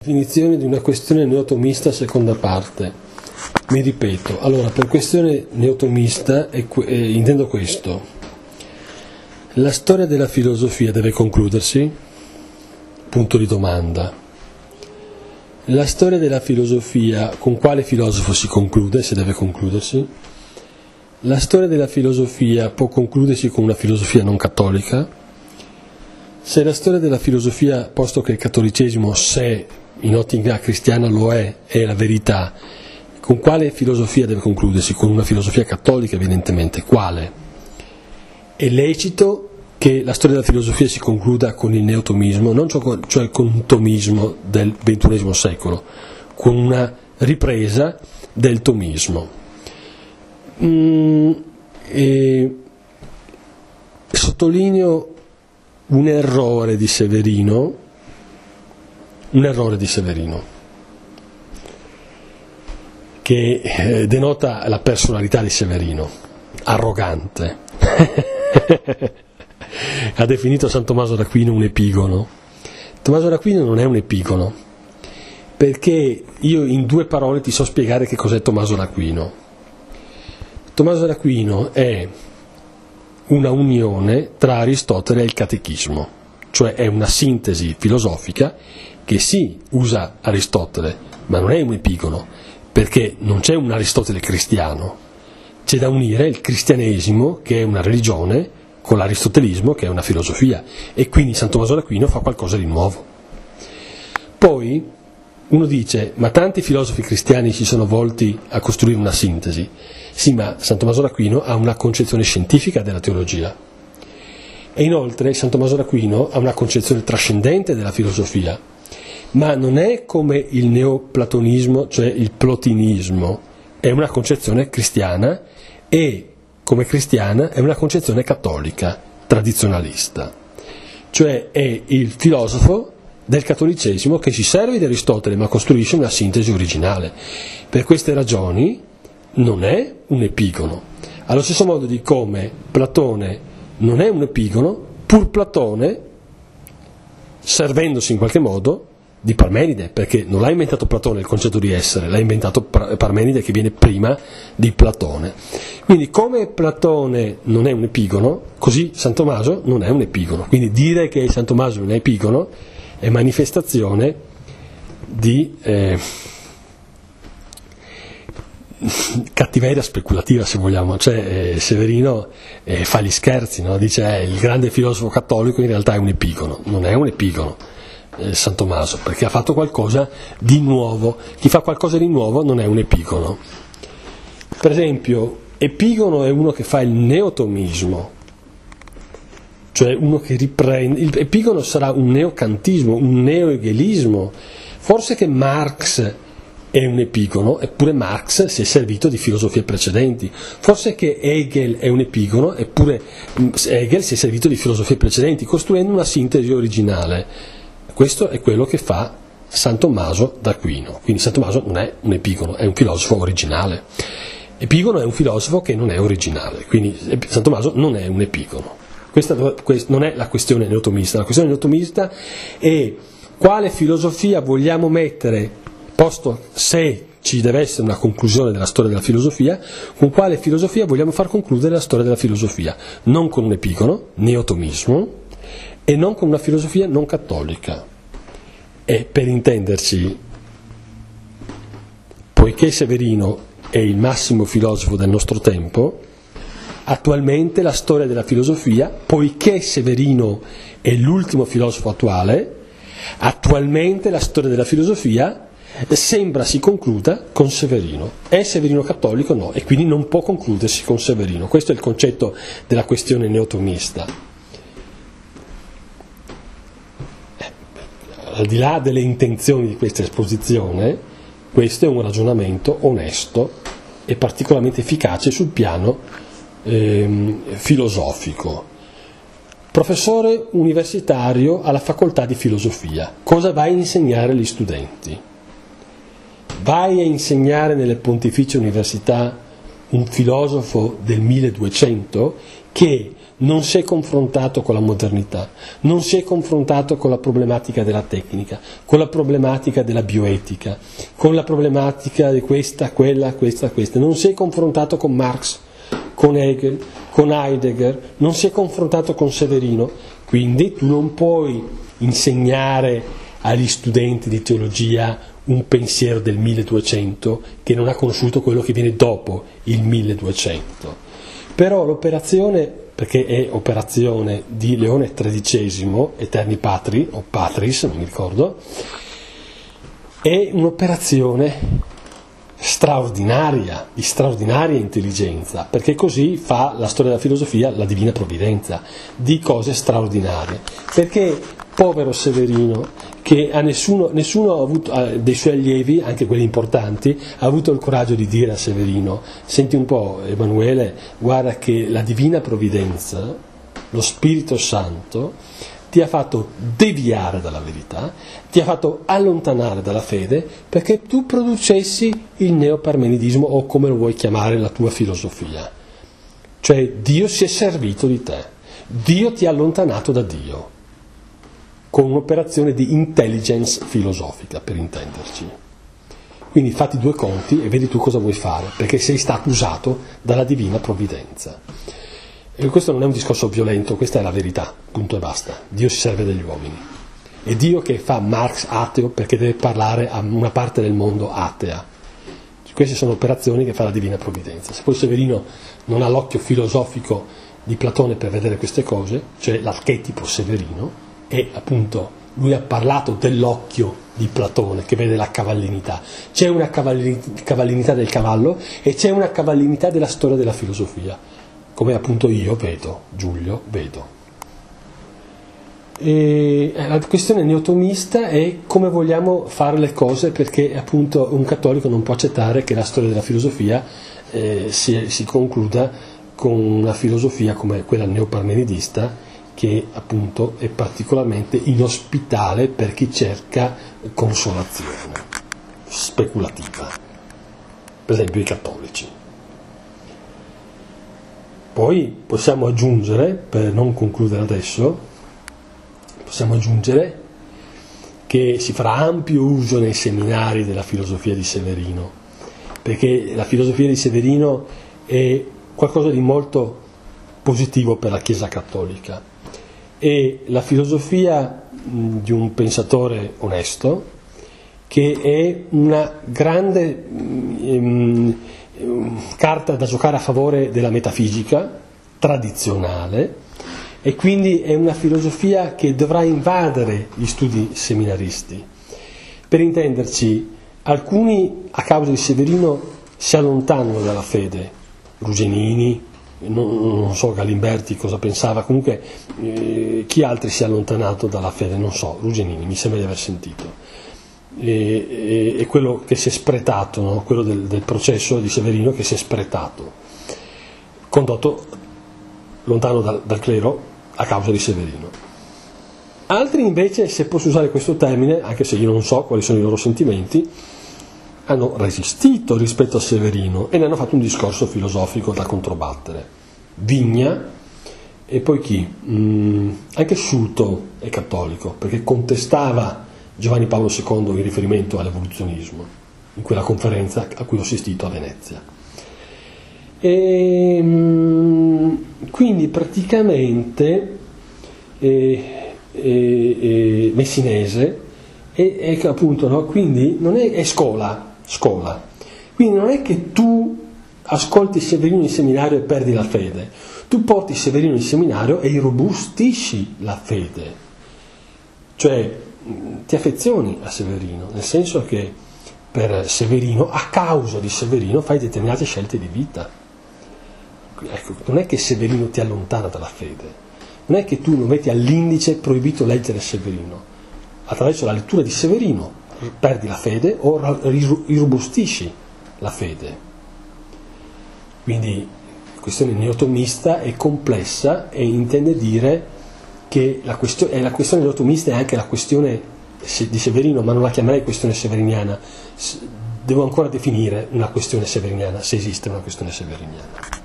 Definizione di una questione neotomista, seconda parte. Mi ripeto, allora, per questione neotomista intendo questo: la storia della filosofia deve concludersi? Punto di domanda. La storia della filosofia, con quale filosofo si conclude, se deve concludersi? La storia della filosofia può concludersi con una filosofia non cattolica? Se la storia della filosofia, posto che il cattolicesimo, se in ottica cristiana lo è la verità, con quale filosofia deve concludersi? Con una filosofia cattolica, evidentemente. Quale? È lecito che la storia della filosofia si concluda con il neotomismo, non cioè con un tomismo del XXI secolo, con una ripresa del tomismo. Sottolineo un errore di Severino, che denota la personalità di Severino, arrogante. Ha definito San Tommaso d'Aquino un epigono. Tommaso d'Aquino non è un epigono, perché io in due parole ti so spiegare che cos'è Tommaso d'Aquino. Tommaso d'Aquino è una unione tra Aristotele e il catechismo, cioè è una sintesi filosofica che sì usa Aristotele, ma non è un epigono, perché non c'è un Aristotele cristiano, c'è da unire il cristianesimo, che è una religione, con l'aristotelismo, che è una filosofia, e quindi San Tommaso d'Aquino fa qualcosa di nuovo. Poi uno dice, ma tanti filosofi cristiani si sono volti a costruire una sintesi. Sì, ma San Tommaso d'Aquino ha una concezione scientifica della teologia, e inoltre San Tommaso d'Aquino ha una concezione trascendente della filosofia, ma non è come il neoplatonismo, cioè il plotinismo, è una concezione cristiana, e come cristiana è una concezione cattolica, tradizionalista, cioè è il filosofo del cattolicesimo che si serve di Aristotele ma costruisce una sintesi originale. Per queste ragioni non è un epigono, allo stesso modo di come Platone non è un epigono, pur Platone servendosi in qualche modo di Parmenide, perché non l'ha inventato Platone il concetto di essere, l'ha inventato Parmenide, che viene prima di Platone. Quindi come Platone non è un epigono, così San Tommaso non è un epigono. Quindi dire che San Tommaso non è epigono è manifestazione di cattiveria speculativa, se vogliamo. Cioè Severino fa gli scherzi, no? Dice il grande filosofo cattolico in realtà è un epigono. Non è un epigono San Tommaso, perché ha fatto qualcosa di nuovo. Chi fa qualcosa di nuovo non è un epigono. Per esempio, epigono è uno che fa il neotomismo, cioè uno che riprende. Il epigono sarà un neocantismo, un neohegelismo. Forse che Marx è un epigono, eppure Marx si è servito di filosofie precedenti. Forse che Hegel è un epigono, eppure Hegel si è servito di filosofie precedenti, costruendo una sintesi originale. Questo è quello che fa San Tommaso d'Aquino. Quindi San Tommaso non è un epigono, è un filosofo originale. Epigono è un filosofo che non è originale, quindi San Tommaso non è un epigono. Questa non è la questione neotomista. La questione neotomista è quale filosofia vogliamo mettere, posto se ci deve essere una conclusione della storia della filosofia, con quale filosofia vogliamo far concludere la storia della filosofia, non con un epigono, neotomismo, e non con una filosofia non cattolica. E per intenderci, poiché Severino è il massimo filosofo del nostro tempo, attualmente la storia della filosofia, poiché Severino è l'ultimo filosofo attuale, attualmente la storia della filosofia sembra si concluda con Severino. È Severino cattolico? No, e quindi non può concludersi con Severino. Questo è il concetto della questione neotomista. Al di là delle intenzioni di questa esposizione, questo è un ragionamento onesto e particolarmente efficace sul piano filosofico. Professore universitario alla facoltà di filosofia, cosa vai a insegnare agli studenti? Vai a insegnare nelle pontificie università un filosofo del 1200 che non si è confrontato con la modernità, non si è confrontato con la problematica della tecnica, con la problematica della bioetica, con la problematica di questa, non si è confrontato con Marx, con Hegel, con Heidegger, non si è confrontato con Severino, quindi tu non puoi insegnare agli studenti di teologia un pensiero del 1200 che non ha conosciuto quello che viene dopo il 1200. Però l'operazione, perché è operazione di Leone XIII, Eterni Patri, o Patris, non mi ricordo, è un'operazione straordinaria, di straordinaria intelligenza, perché così fa la storia della filosofia, la divina provvidenza, di cose straordinarie. Perché povero Severino, che a nessuno ha avuto, dei suoi allievi, anche quelli importanti, ha avuto il coraggio di dire a Severino: senti un po', Emanuele, guarda che la divina provvidenza, lo Spirito Santo, ti ha fatto deviare dalla verità, ti ha fatto allontanare dalla fede, perché tu producessi il neoparmenidismo, o come lo vuoi chiamare, la tua filosofia. Cioè Dio si è servito di te, Dio ti ha allontanato da Dio, con un'operazione di intelligence filosofica, per intenderci. Quindi fatti due conti e vedi tu cosa vuoi fare, perché sei stato usato dalla divina provvidenza. E questo non è un discorso violento, questa è la verità, punto e basta. Dio si serve degli uomini. È Dio che fa Marx ateo perché deve parlare a una parte del mondo atea. Queste sono operazioni che fa la divina provvidenza. Se poi Severino non ha l'occhio filosofico di Platone per vedere queste cose, cioè l'archetipo Severino, e appunto lui ha parlato dell'occhio di Platone che vede la cavallinità. C'è una cavallinità del cavallo e c'è una cavallinità della storia della filosofia, come appunto io vedo, Giulio vedo. E la questione neotomista è come vogliamo fare le cose, perché appunto un cattolico non può accettare che la storia della filosofia si concluda con una filosofia come quella neoparmenidista, che appunto è particolarmente inospitale per chi cerca consolazione speculativa, per esempio i cattolici. Poi possiamo aggiungere, per non concludere adesso, possiamo aggiungere che si farà ampio uso nei seminari della filosofia di Severino, perché la filosofia di Severino è qualcosa di molto positivo per la Chiesa cattolica. È la filosofia di un pensatore onesto, che è una grande carta da giocare a favore della metafisica tradizionale, e quindi è una filosofia che dovrà invadere gli studi seminaristi. Per intenderci, alcuni a causa di Severino si allontanano dalla fede, Rugenini, non so Galimberti cosa pensava, comunque chi altri si è allontanato dalla fede, non so, Rugenini mi sembra di aver sentito. E quello che si è spretato, no? Quello del processo di Severino che si è spretato, condotto lontano dal clero a causa di Severino. Altri invece, se posso usare questo termine, anche se io non so quali sono i loro sentimenti, hanno resistito rispetto a Severino e ne hanno fatto un discorso filosofico da controbattere. Vigna, e poi chi? Anche Sciuto è cattolico, perché contestava Giovanni Paolo II in riferimento all'evoluzionismo, in quella conferenza a cui ho assistito a Venezia. E quindi praticamente Messinese è appunto, no? Quindi non è scuola. Quindi non è che tu ascolti Severino in seminario e perdi la fede, tu porti Severino in seminario e irrobustisci la fede, cioè ti affezioni a Severino, nel senso che per Severino, a causa di Severino, fai determinate scelte di vita. Ecco, non è che Severino ti allontana dalla fede, non è che tu lo metti all'indice proibito leggere Severino. Attraverso la lettura di Severino perdi la fede o irrobustisci la fede. Quindi la questione neotomista è complessa e intende dire che la questione neotomista è anche la questione di Severino, ma non la chiamerei questione severiniana. Devo ancora definire una questione severiniana, se esiste una questione severiniana.